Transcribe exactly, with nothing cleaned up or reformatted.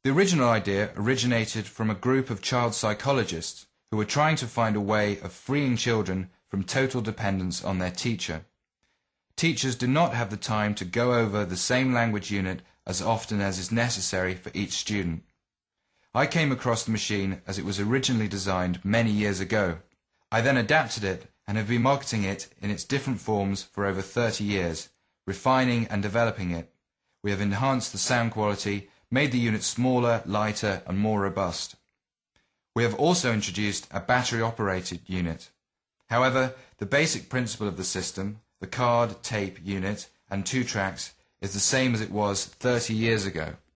The original idea originated from a group of child psychologists who were trying to find a way of freeing children from total dependence on their teacher. Teachers do not have the time to go over the same language unit as often as is necessary for each student. I came across the machine as it was originally designed many years ago. I then adapted it and have been marketing it in its different forms for over thirty years, refining and developing it. We have enhanced the sound quality, made the unit smaller, lighter and more robust. We have also introduced a battery-operated unit. However, the basic principle of the system, the card, tape unit and two tracks, is the same as it was thirty years ago.